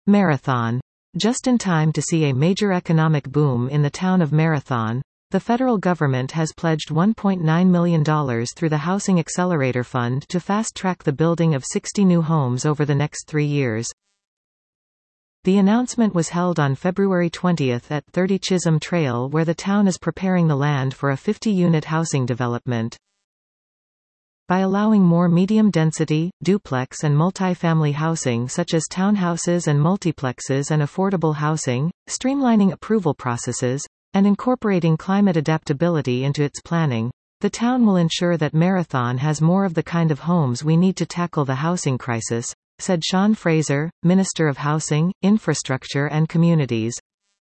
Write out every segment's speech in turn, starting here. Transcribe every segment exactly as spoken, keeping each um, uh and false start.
Marathon. Just in time to see a major economic boom in the town of Marathon, the federal government has pledged one point nine million dollars through the Housing Accelerator Fund to fast-track the building of sixty new homes over the next three years. The announcement was held on February twentieth at thirty Chisholm Trail, where the town is preparing the land for a fifty-unit housing development. By allowing more medium-density, duplex and multifamily housing such as townhouses and multiplexes and affordable housing, streamlining approval processes, and incorporating climate adaptability into its planning, the town will ensure that Marathon has more of the kind of homes we need to tackle the housing crisis, said Sean Fraser, Minister of Housing, Infrastructure and Communities.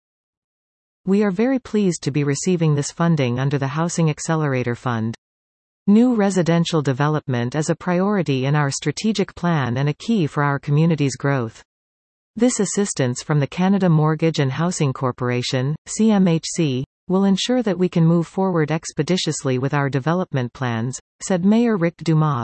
We are very pleased to be receiving this funding under the Housing Accelerator Fund. New residential development is a priority in our strategic plan and a key for our community's growth. This assistance from the Canada Mortgage and Housing Corporation, C M H C, will ensure that we can move forward expeditiously with our development plans, said Mayor Rick Dumas.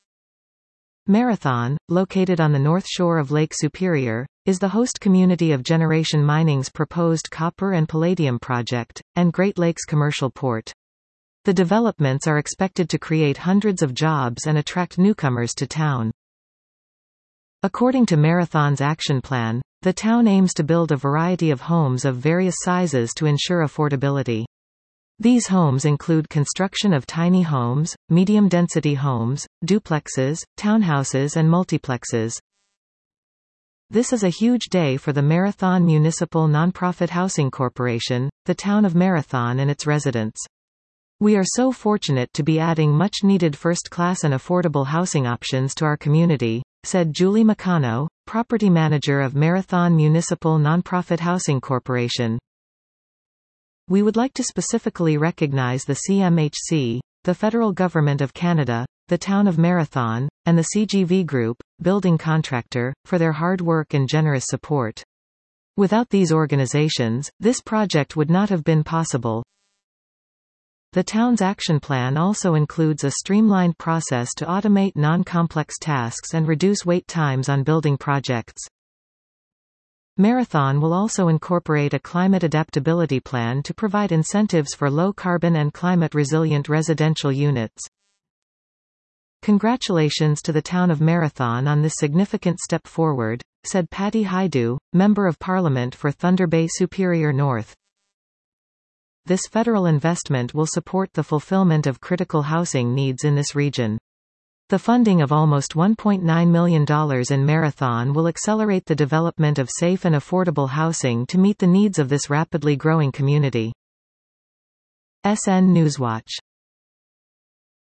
Marathon, located on the north shore of Lake Superior, is the host community of Generation Mining's proposed copper and palladium project, and Great Lakes Commercial Port. The developments are expected to create hundreds of jobs and attract newcomers to town. According to Marathon's action plan, the town aims to build a variety of homes of various sizes to ensure affordability. These homes include construction of tiny homes, medium-density homes, duplexes, townhouses and multiplexes. This is a huge day for the Marathon Municipal Nonprofit Housing Corporation, the town of Marathon and its residents. We are so fortunate to be adding much-needed first-class and affordable housing options to our community, said Julie Meccano, property manager of Marathon Municipal Nonprofit Housing Corporation. We would like to specifically recognize the C M H C, the Federal Government of Canada, the Town of Marathon, and the C G V Group, building contractor, for their hard work and generous support. Without these organizations, this project would not have been possible. The town's action plan also includes a streamlined process to automate non-complex tasks and reduce wait times on building projects. Marathon will also incorporate a climate adaptability plan to provide incentives for low-carbon and climate-resilient residential units. Congratulations to the town of Marathon on this significant step forward, said Patty Hajdu, Member of Parliament for Thunder Bay Superior North. This federal investment will support the fulfillment of critical housing needs in this region. The funding of almost one point nine million dollars in Marathon will accelerate the development of safe and affordable housing to meet the needs of this rapidly growing community. S N Newswatch.